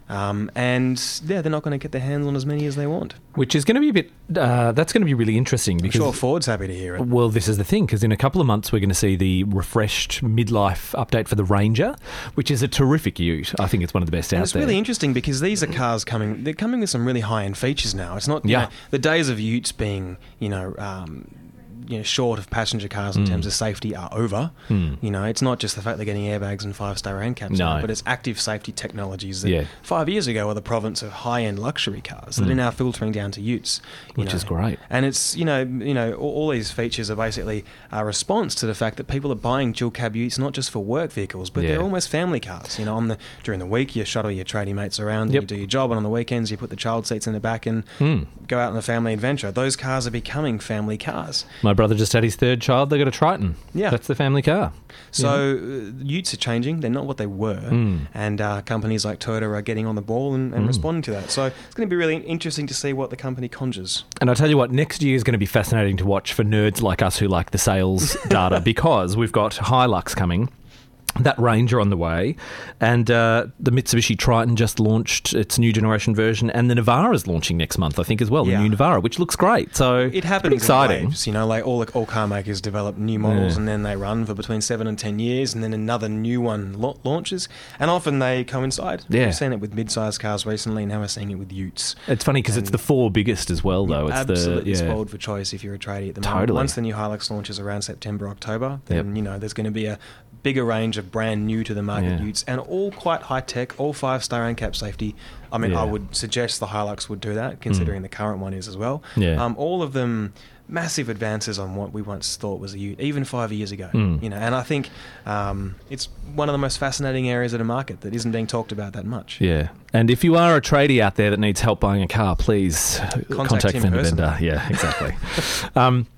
[SPEAKER 5] And they're not going to get their hands on as many as they want. Which is going to be a bit, that's going to be really interesting. Because, I'm sure Ford's happy to hear it.
[SPEAKER 4] Well, this is the thing, because in a couple of months we're going to see the refreshed midlife update for the Ranger, which is a terrific ute. I think it's one of the best out there.
[SPEAKER 5] It's really interesting because these are cars they're coming with some really high-end features now. It's not, the days of utes being, short of passenger cars in terms of safety are over. It's not just the fact they're getting airbags and 5-star ANCAPs, but it's active safety technologies that 5 years ago were the province of high-end luxury cars that are now filtering down to utes,
[SPEAKER 4] which is great.
[SPEAKER 5] And it's all these features are basically a response to the fact that people are buying dual cab utes not just for work vehicles, but they're almost family cars. During the week you shuttle your tradie mates around, and you do your job, and on the weekends you put the child seats in the back and go out on a family adventure. Those cars are becoming family cars.
[SPEAKER 4] My brother just had his third child. They got a Triton. Yeah, that's the family car.
[SPEAKER 5] So utes are changing. They're not what they were, and companies like Toyota are getting on the ball and responding to that. So it's going to be really interesting to see what the company conjures.
[SPEAKER 4] And I'll tell you what, next year is going to be fascinating to watch for nerds like us who like the sales data, because we've got Hilux coming, that Ranger on the way, and the Mitsubishi Triton just launched its new generation version, and the Navara is launching next month, I think, as well, the new Navara, which looks great. So
[SPEAKER 5] it happens exciting. In waves, like all car makers develop new models and then they run for between 7 and 10 years, and then another new one launches, and often they coincide. We've seen it with mid-sized cars recently, and now we're seeing it with utes.
[SPEAKER 4] It's funny because it's the 4 biggest as well, though. It's
[SPEAKER 5] absolutely spoiled for choice if you're a tradie at the moment. Once the new Hilux launches around September, October, then there's going to be a bigger range of brand new to the market utes, and all quite high tech, all 5-star ANCAP safety. I mean, I would suggest the Hilux would do that, considering the current one is as well. All of them massive advances on what we once thought was a ute, even 5 years ago. And I think it's one of the most fascinating areas of the market that isn't being talked about that much.
[SPEAKER 4] Yeah, and if you are a tradie out there that needs help buying a car, please contact Fender Bender. Yeah, exactly.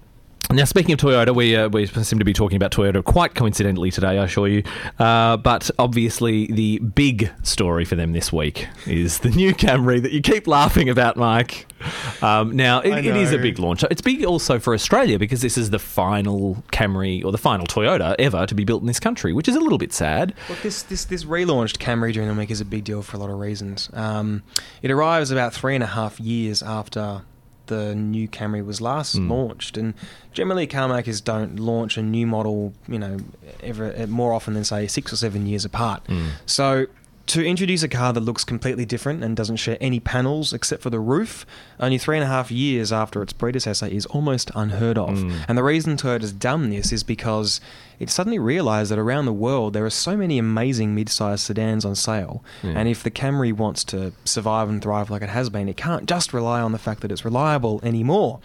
[SPEAKER 4] Now, speaking of Toyota, we seem to be talking about Toyota quite coincidentally today, I assure you. But obviously, the big story for them this week is the new Camry that you keep laughing about, Mike. Now, it is a big launch. It's big also for Australia because this is the final Camry or the final Toyota ever to be built in this country, which is a little bit sad.
[SPEAKER 5] Look, this relaunched Camry during the week is a big deal for a lot of reasons. It arrives about 3.5 years after the new Camry was last launched, and generally car makers don't launch a new model, ever more often than say 6 or 7 years apart. So to introduce a car that looks completely different and doesn't share any panels except for the roof, only 3.5 years after its predecessor is almost unheard of. And the reason Toyota's done this is because it suddenly realised that around the world there are so many amazing mid-sized sedans on sale. And if the Camry wants to survive and thrive like it has been, it can't just rely on the fact that it's reliable anymore.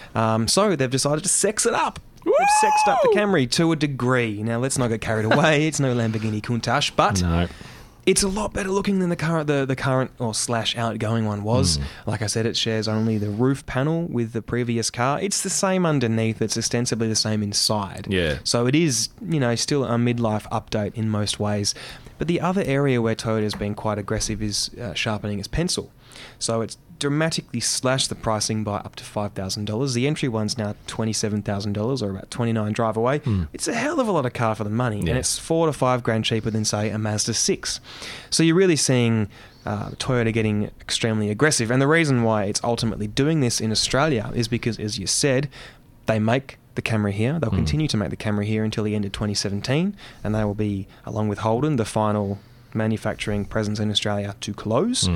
[SPEAKER 5] So they've decided to sex it up. They've sexed up the Camry to a degree. Now, let's not get carried away. It's no Lamborghini Countach, but it's a lot better looking than the current or / outgoing one was. Like I said, it shares only the roof panel with the previous car. It's the same underneath. It's ostensibly the same inside.
[SPEAKER 4] Yeah.
[SPEAKER 5] So it is, still a midlife update in most ways. But the other area where Toyota's been quite aggressive is sharpening its pencil. So it's dramatically slashed the pricing by up to $5,000. The entry one's now $27,000 or about $29 drive away. It's a hell of a lot of car for the money, and it's $4,000 to $5,000 cheaper than, say, a Mazda 6. So you're really seeing Toyota getting extremely aggressive. And the reason why it's ultimately doing this in Australia is because, as you said, they make the Camry here. They'll continue to make the Camry here until the end of 2017, and they will be, along with Holden, the final manufacturing presence in Australia to close.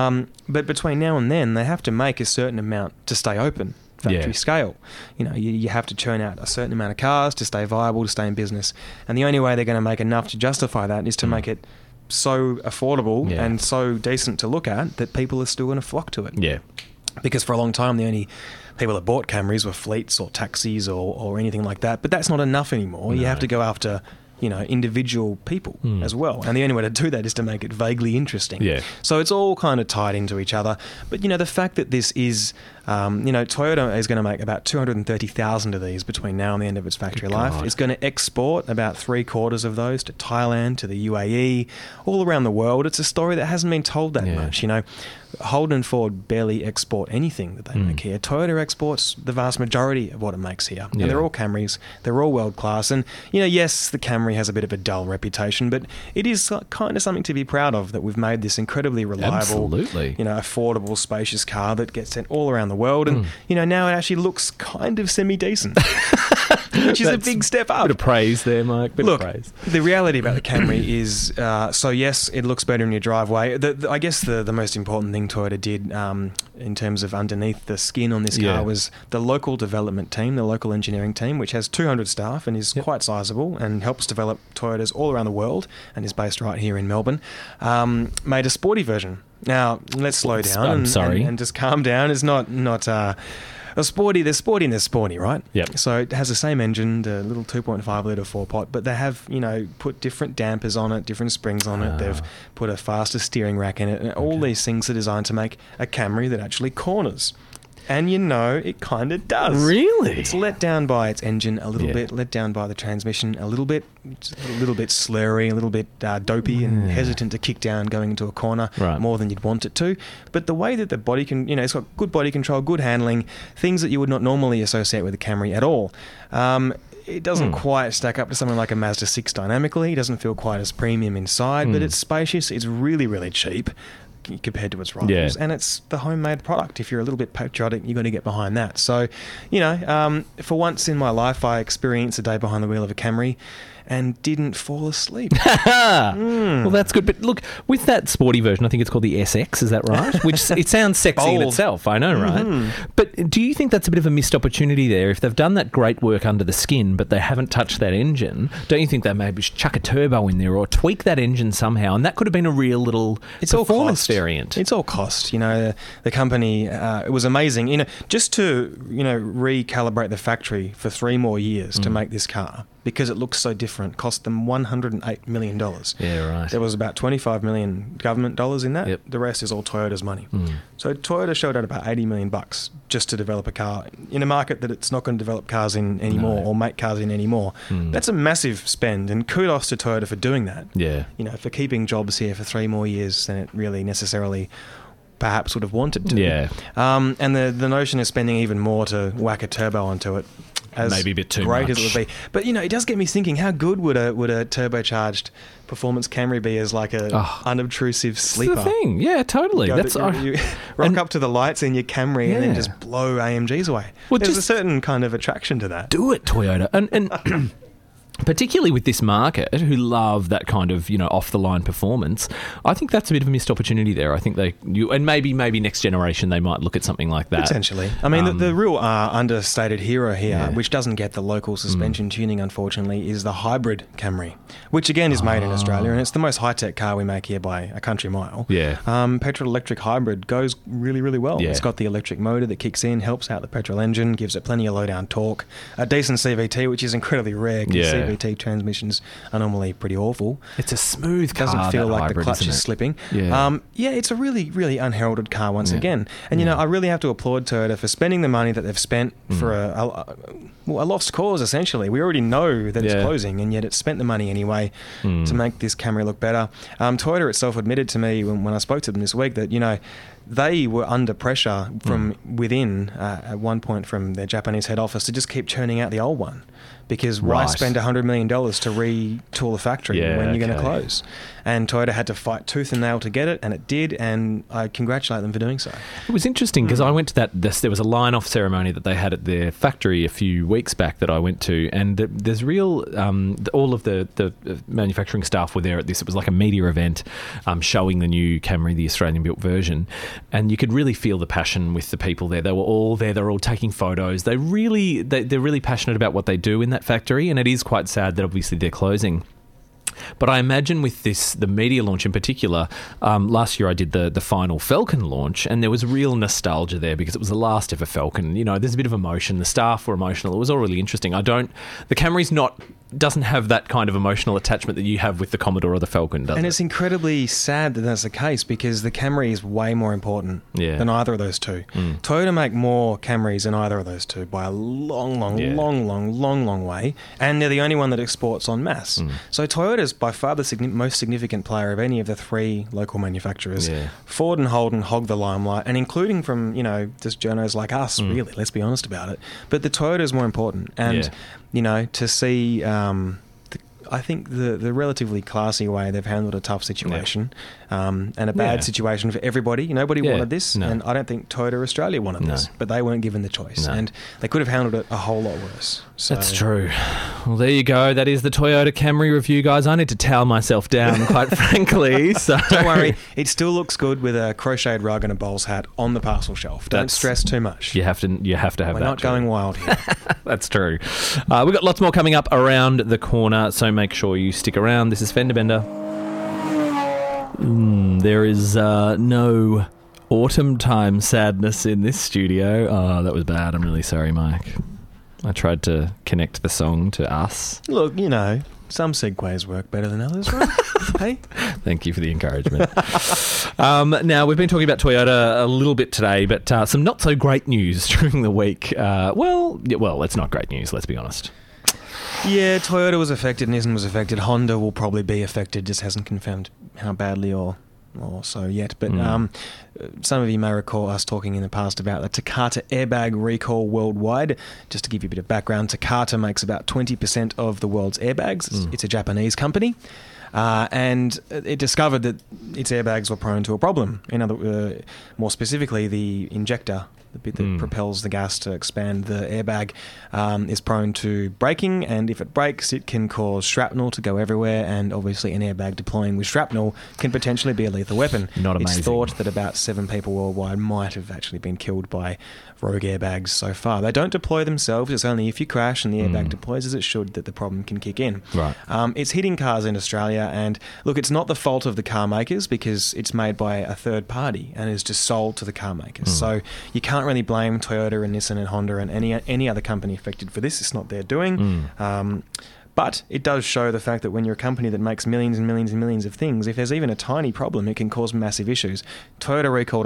[SPEAKER 5] But between now and then, they have to make a certain amount to stay open, factory scale. You have to churn out a certain amount of cars to stay viable, to stay in business. And the only way they're going to make enough to justify that is to make it so affordable and so decent to look at that people are still going to flock to it.
[SPEAKER 4] Yeah.
[SPEAKER 5] Because for a long time, the only people that bought Camrys were fleets or taxis or anything like that. But that's not enough anymore. You have to go after individual people as well. And the only way to do that is to make it vaguely interesting. Yeah. So it's all kind of tied into each other. But, the fact that this is, Toyota is going to make about 230,000 of these between now and the end of its factory life. It's going to export about 3/4 of those to Thailand, to the UAE, all around the world. It's a story that hasn't been told that much, Holden and Ford barely export anything that they make here. Toyota exports the vast majority of what it makes here. And they're all Camrys. They're all world-class. And, yes, the Camry has a bit of a dull reputation, but it is kind of something to be proud of that we've made this incredibly reliable, affordable, spacious car that gets sent all around the world. And, now it actually looks kind of semi-decent, which is a big step up.
[SPEAKER 4] Bit of praise there, Mike.
[SPEAKER 5] Look,
[SPEAKER 4] praise.
[SPEAKER 5] The reality about the Camry is, yes, it looks better in your driveway. I guess the most important thing Toyota did in terms of underneath the skin on this car was the local development team, the local engineering team, which has 200 staff and is quite sizable and helps develop Toyotas all around the world and is based right here in Melbourne, made a sporty version. Now, let's slow down and just calm down. It's not a sporty, there's sporty and there's sporty, right?
[SPEAKER 4] Yep.
[SPEAKER 5] So it has the same engine, the little 2.5 litre 4-pot, but they have, put different dampers on it, different springs on it. They've put a faster steering rack in it, and all these things are designed to make a Camry that actually corners. And it kind of does.
[SPEAKER 4] Really?
[SPEAKER 5] It's let down by its engine a little bit, let down by the transmission a little bit. It's a little bit slurry, a little bit dopey and hesitant to kick down going into a corner more than you'd want it to. But the way that the body can, it's got good body control, good handling, things that you would not normally associate with a Camry at all. It doesn't quite stack up to something like a Mazda 6 dynamically. It doesn't feel quite as premium inside, but it's spacious. It's really, really cheap compared to its rivals, and it's the homemade product. If you're a little bit patriotic, you've got to get behind that. So, for once in my life, I experienced a day behind the wheel of a Camry and didn't fall asleep.
[SPEAKER 4] Well, that's good. But look, with that sporty version, I think it's called the SX, is that right? Which it sounds sexy in itself, I know, right? But do you think that's a bit of a missed opportunity there? If they've done that great work under the skin, but they haven't touched that engine, don't you think they maybe should chuck a turbo in there or tweak that engine somehow? And that could have been a real little performance variant.
[SPEAKER 5] It's all cost. The company, it was amazing. Just to, recalibrate the factory for 3 more years to make this car. because it looks so different, cost them $108 million.
[SPEAKER 4] Yeah, right.
[SPEAKER 5] There was about $25 million government dollars in that.
[SPEAKER 4] Yep.
[SPEAKER 5] The rest is all Toyota's money.
[SPEAKER 4] Mm.
[SPEAKER 5] So Toyota shelled out about $80 million just to develop a car in a market that it's not going to develop cars in anymore or make cars in anymore.
[SPEAKER 4] Mm.
[SPEAKER 5] That's a massive spend, and kudos to Toyota for doing that.
[SPEAKER 4] Yeah.
[SPEAKER 5] You know, for keeping jobs here for 3 more years than it really necessarily perhaps would have wanted to.
[SPEAKER 4] Yeah.
[SPEAKER 5] And the notion of spending even more to whack a turbo onto it, as
[SPEAKER 4] maybe a bit too
[SPEAKER 5] great
[SPEAKER 4] much.
[SPEAKER 5] as it would be. But, you know, it does get me thinking, how good would a turbocharged performance Camry be as like a unobtrusive sleeper?
[SPEAKER 4] That's the thing. Yeah, totally.
[SPEAKER 5] You rock up to the lights in your Camry and then
[SPEAKER 4] Yeah.
[SPEAKER 5] just blow AMGs away.
[SPEAKER 4] Well,
[SPEAKER 5] There's a
[SPEAKER 4] just-
[SPEAKER 5] certain kind of attraction to that.
[SPEAKER 4] Do it, Toyota. And particularly with this market who love that kind of, off the line performance, I think that's a bit of a missed opportunity there. I think and maybe next generation they might look at something like that.
[SPEAKER 5] Potentially. I mean, the real understated hero here,
[SPEAKER 4] Yeah.
[SPEAKER 5] which doesn't get the local suspension tuning, unfortunately, is the hybrid Camry, which again is made in Australia, and it's the most high-tech car we make here by a country mile.
[SPEAKER 4] Yeah.
[SPEAKER 5] Petrol-electric hybrid goes really, really well.
[SPEAKER 4] Yeah.
[SPEAKER 5] It's got the electric motor that kicks in, helps out the petrol engine, gives it plenty of low-down torque, a decent CVT, which is incredibly rare because
[SPEAKER 4] Yeah.
[SPEAKER 5] CVT transmissions are normally pretty awful.
[SPEAKER 4] It's a smooth car.
[SPEAKER 5] Doesn't feel
[SPEAKER 4] that
[SPEAKER 5] like
[SPEAKER 4] hybrid,
[SPEAKER 5] the clutch
[SPEAKER 4] isn't
[SPEAKER 5] is
[SPEAKER 4] it?
[SPEAKER 5] slipping.
[SPEAKER 4] Yeah.
[SPEAKER 5] It's a really, really unheralded car once
[SPEAKER 4] Yeah.
[SPEAKER 5] again. And, I really have to applaud Toyota for spending the money that they've spent for a lost cause, essentially. We already know that
[SPEAKER 4] Yeah.
[SPEAKER 5] it's closing, and yet it's spent the money anyway to make this Camry look better. Toyota itself admitted to me when I spoke to them this week that, they were under pressure from within at one point from their Japanese head office to just keep churning out the old one. Because why
[SPEAKER 4] Right.
[SPEAKER 5] spend $100 million to retool the factory
[SPEAKER 4] Yeah,
[SPEAKER 5] when you're going to
[SPEAKER 4] okay.
[SPEAKER 5] close? And Toyota had to fight tooth and nail to get it, and it did, and I congratulate them for doing so.
[SPEAKER 4] It was interesting because I went to there was a line-off ceremony that they had at their factory a few weeks back that I went to, and there's real all of the manufacturing staff were there at this. It was like a media event showing the new Camry, the Australian-built version, and you could really feel the passion with the people there. They were all there. They're all taking photos. They're really passionate about what they do in that factory, and it is quite sad that obviously they're closing. But I imagine with the media launch in particular, last year I did the final Falcon launch, and there was real nostalgia there because it was the last ever Falcon. There's a bit of emotion. The staff were emotional. It was all really interesting. The Camry's doesn't have that kind of emotional attachment that you have with the Commodore or the Falcon, does
[SPEAKER 5] And
[SPEAKER 4] it?
[SPEAKER 5] it's incredibly sad that that's the case because the Camry is way more important than either of those two. Toyota make more Camrys than either of those two by a long way, and they're the only one that exports en masse. So Toyota's by far the most significant player of any of the 3 local manufacturers.
[SPEAKER 4] Yeah.
[SPEAKER 5] Ford and Holden hog the limelight, and including from, just journos like us, really, let's be honest about it. But the Toyota is more important. And, to see... I think the relatively classy way they've handled a tough situation and a bad situation for everybody. Nobody wanted this, and I don't think Toyota Australia wanted this, but they weren't given the choice, and they could have handled it a whole lot worse. So,
[SPEAKER 4] That's true. Well, there you go. That is the Toyota Camry review, guys. I need to towel myself down, quite frankly. So
[SPEAKER 5] don't worry, it still looks good with a crocheted rug and a bowls hat on the parcel shelf. Don't stress too much.
[SPEAKER 4] You have to have
[SPEAKER 5] We're
[SPEAKER 4] that.
[SPEAKER 5] not going wild here.
[SPEAKER 4] That's true. We've got lots more coming up around the corner, so make sure you stick around. This is Fender Bender. There is no autumn time sadness in this studio. Oh, that was bad. I'm really sorry, Mike. I tried to connect the song to us.
[SPEAKER 5] Look, some segues work better than others, right? Hey?
[SPEAKER 4] Thank you for the encouragement. Now, we've been talking about Toyota a little bit today, but some not so great news during the week. Well, it's not great news, let's be honest.
[SPEAKER 5] Yeah, Toyota was affected, Nissan was affected. Honda will probably be affected, just hasn't confirmed how badly or so yet. But some of you may recall us talking in the past about the Takata airbag recall worldwide. Just to give you a bit of background, Takata makes about 20% of the world's airbags. It's a Japanese company. And it discovered that its airbags were prone to a problem. More specifically, the injector, the bit that propels the gas to expand the airbag, is prone to breaking, and if it breaks, it can cause shrapnel to go everywhere, and obviously an airbag deploying with shrapnel can potentially be a lethal weapon.
[SPEAKER 4] Not amazing.
[SPEAKER 5] It's thought that about 7 people worldwide might have actually been killed by rogue airbags so far. They don't deploy themselves. It's only if you crash and the airbag deploys as it should that the problem can kick in.
[SPEAKER 4] Right.
[SPEAKER 5] It's hitting cars in Australia, and look, it's not the fault of the car makers because it's made by a third party and is just sold to the car makers. So you can't really blame Toyota and Nissan and Honda and any other company affected for this. It's not their doing. But it does show the fact that when you're a company that makes millions and millions and millions of things, if there's even a tiny problem, it can cause massive issues. Toyota recalled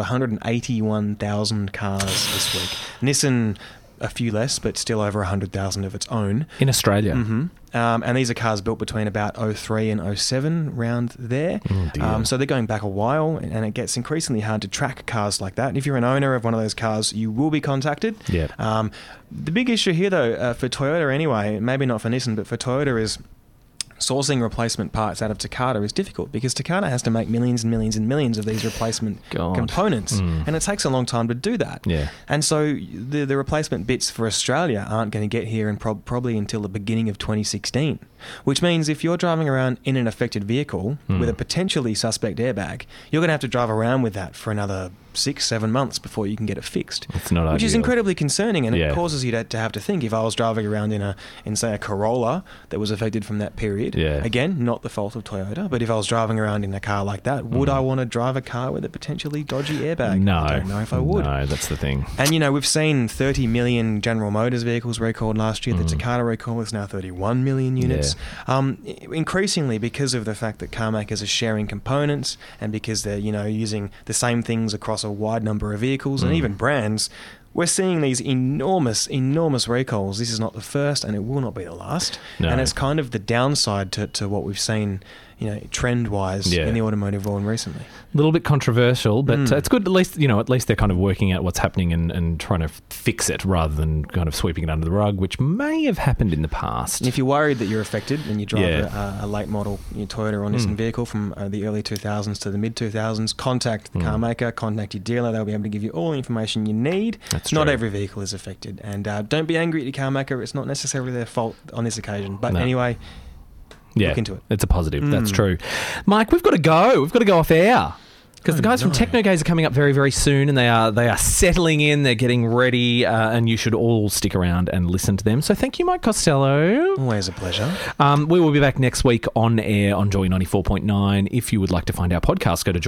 [SPEAKER 5] 181,000 cars this week. Nissan, a few less, but still over 100,000 of its own.
[SPEAKER 4] In Australia.
[SPEAKER 5] Mm-hmm. And these are cars built between about 03 and 07, round there.
[SPEAKER 4] Oh, dear.
[SPEAKER 5] So they're going back a while, and it gets increasingly hard to track cars like that. And if you're an owner of one of those cars, you will be contacted.
[SPEAKER 4] Yeah.
[SPEAKER 5] The big issue here, though, for Toyota anyway, maybe not for Nissan, but for Toyota is sourcing replacement parts out of Takata is difficult because Takata has to make millions and millions and millions of these replacement components, and it takes a long time to do that.
[SPEAKER 4] Yeah.
[SPEAKER 5] And so the replacement bits for Australia aren't going to get here in probably until the beginning of 2016, which means if you're driving around in an affected vehicle with a potentially suspect airbag, you're going to have to drive around with that for another 6-7 months before you can get it fixed.
[SPEAKER 4] It's not
[SPEAKER 5] which is
[SPEAKER 4] ideal.
[SPEAKER 5] incredibly concerning, and
[SPEAKER 4] Yeah.
[SPEAKER 5] it causes you to have to think, if I was driving around in say a Corolla that was affected from that period,
[SPEAKER 4] Yeah.
[SPEAKER 5] again, not the fault of Toyota, but if I was driving around in a car like that, would I want to drive a car with a potentially dodgy airbag?
[SPEAKER 4] No.
[SPEAKER 5] I don't know if I would.
[SPEAKER 4] No, that's the thing.
[SPEAKER 5] And, we've seen 30 million General Motors vehicles recalled last year. The Takata recall is now 31 million units. Increasingly, because of the fact that car makers are sharing components and because they're, using the same things across a wide number of vehicles and even brands, we're seeing these enormous, enormous recalls. This is not the first, and it will not be the last.
[SPEAKER 4] No.
[SPEAKER 5] And it's kind of the downside to what we've seen, trend-wise in the automotive world recently.
[SPEAKER 4] A little bit controversial, but it's good. At least they're kind of working out what's happening and trying to fix it rather than kind of sweeping it under the rug, which may have happened in the past.
[SPEAKER 5] And if you're worried that you're affected and you drive a late model Toyota or Nissan vehicle from the early 2000s to the mid 2000s, contact the car maker, contact your dealer. They'll be able to give you all the information you need.
[SPEAKER 4] That's
[SPEAKER 5] Not
[SPEAKER 4] true.
[SPEAKER 5] every vehicle is affected, and don't be angry at your car maker. It's not necessarily their fault on this occasion. But
[SPEAKER 4] No.
[SPEAKER 5] anyway.
[SPEAKER 4] Yeah,
[SPEAKER 5] Look into it.
[SPEAKER 4] It's a positive. That's true. Mike, we've got to go. We've got to go off air. Because the guys from Technogaze are coming up very, very soon, and they are settling in. They're getting ready, and you should all stick around and listen to them. So thank you, Mike Costello.
[SPEAKER 5] Always a pleasure.
[SPEAKER 4] We will be back next week on air on Joy 94.9. If you would like to find our podcast, go to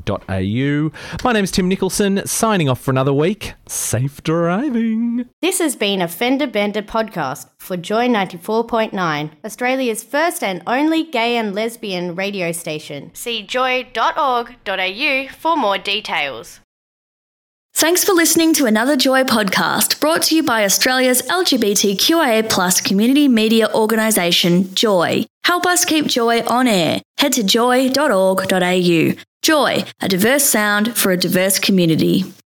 [SPEAKER 4] joy.org.au. My name is Tim Nicholson, signing off for another week. Safe driving.
[SPEAKER 6] This has been a Fender Bender podcast for Joy 94.9, Australia's first and only gay and lesbian radio station. See joy.org.au for more details.
[SPEAKER 1] Thanks for listening to another Joy podcast brought to you by Australia's LGBTQIA+ community media organisation, Joy. Help us keep Joy on air. Head to joy.org.au. Joy, a diverse sound for a diverse community.